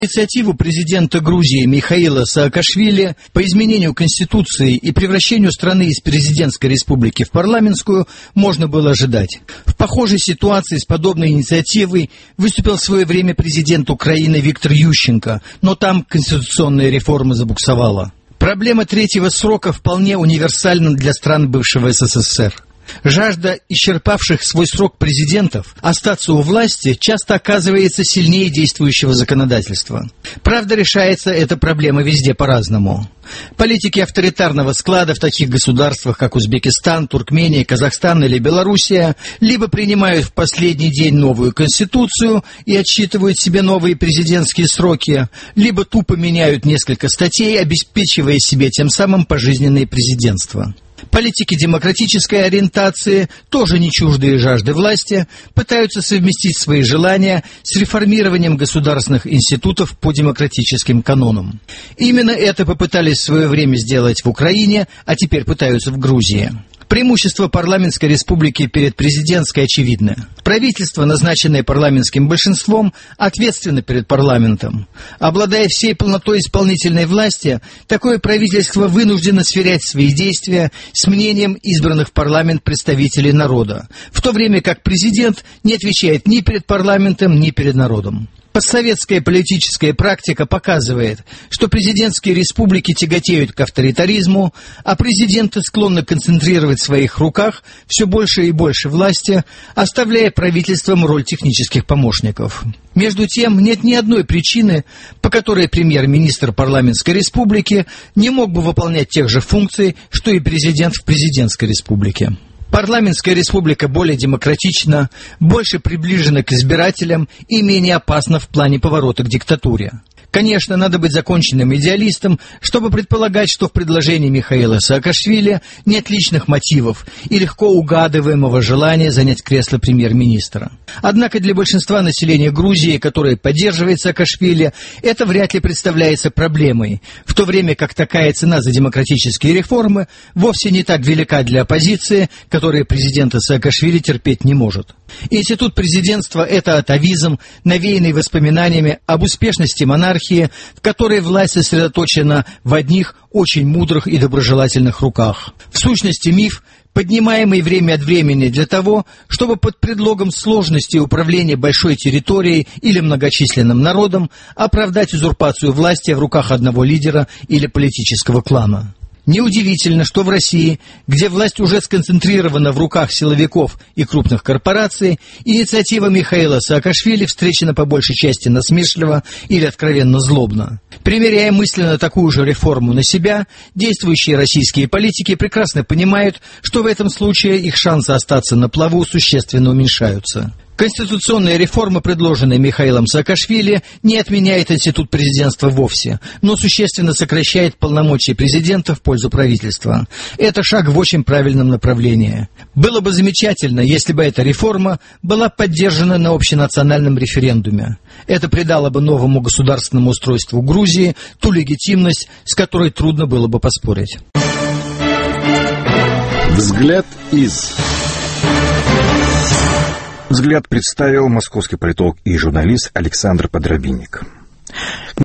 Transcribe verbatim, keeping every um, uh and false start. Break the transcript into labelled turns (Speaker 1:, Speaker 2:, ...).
Speaker 1: Инициативу президента Грузии Михаила Саакашвили по изменению Конституции и превращению страны из президентской республики в парламентскую можно было ожидать. В похожей ситуации с подобной инициативой выступил в свое время президент Украины Виктор Ющенко, но там конституционная реформа забуксовала. Проблема третьего срока вполне универсальна для стран бывшего СССР. Жажда исчерпавших свой срок президентов остаться у власти часто оказывается сильнее действующего законодательства. Правда, решается эта проблема везде по-разному. Политики авторитарного склада в таких государствах, как Узбекистан, Туркмения, Казахстан или Белоруссия, либо принимают в последний день новую конституцию и отсчитывают себе новые президентские сроки, либо тупо меняют несколько статей, обеспечивая себе тем самым пожизненное президентство. Политики демократической ориентации, тоже не чуждые жажды власти, пытаются совместить свои желания с реформированием государственных институтов по демократическим канонам. Именно это попытались в свое время сделать в Украине, а теперь пытаются в Грузии. Преимущество парламентской республики перед президентской очевидно. Правительство, назначенное парламентским большинством, ответственно перед парламентом. Обладая всей полнотой исполнительной власти, такое правительство вынуждено сверять свои действия с мнением избранных в парламент представителей народа, в то время как президент не отвечает ни перед парламентом, ни перед народом. Постсоветская политическая практика показывает, что президентские республики тяготеют к авторитаризму, а президенты склонны концентрировать в своих руках все больше и больше власти, оставляя правительствам роль технических помощников. Между тем, нет ни одной причины, по которой премьер-министр парламентской республики не мог бы выполнять тех же функций, что и президент в президентской республике. Парламентская республика более демократична, больше приближена к избирателям и менее опасна в плане поворота к диктатуре. Конечно, надо быть законченным идеалистом, чтобы предполагать, что в предложении Михаила Саакашвили нет личных мотивов и легко угадываемого желания занять кресло премьер-министра. Однако для большинства населения Грузии, которое поддерживает Саакашвили, это вряд ли представляется проблемой, в то время как такая цена за демократические реформы вовсе не так велика для оппозиции, которая президента Саакашвили терпеть не может. Институт президентства – это атавизм, навеянный воспоминаниями об успешности монархии, в которой власть сосредоточена в одних очень мудрых и доброжелательных руках. В сущности, миф, поднимаемый время от времени для того, чтобы под предлогом сложности управления большой территорией или многочисленным народом оправдать узурпацию власти в руках одного лидера или политического клана. Неудивительно, что в России, где власть уже сконцентрирована в руках силовиков и крупных корпораций, инициатива Михаила Саакашвили встречена по большей части насмешливо или откровенно злобно. Примеряя мысленно такую же реформу на себя, действующие российские политики прекрасно понимают, что в этом случае их шансы остаться на плаву существенно уменьшаются. Конституционная реформа, предложенная Михаилом Саакашвили, не отменяет институт президентства вовсе, но существенно сокращает полномочия президента в пользу правительства. Это шаг в очень правильном направлении. Было бы замечательно, если бы эта реформа была поддержана на общенациональном референдуме. Это придало бы новому государственному устройству Грузии ту легитимность, с которой трудно было бы поспорить.
Speaker 2: Взгляд из... Взгляд представил московский политолог и журналист Александр Подробинник.